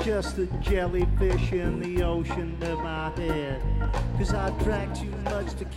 just a jellyfish in the ocean of my head. 'Cause I drank too much to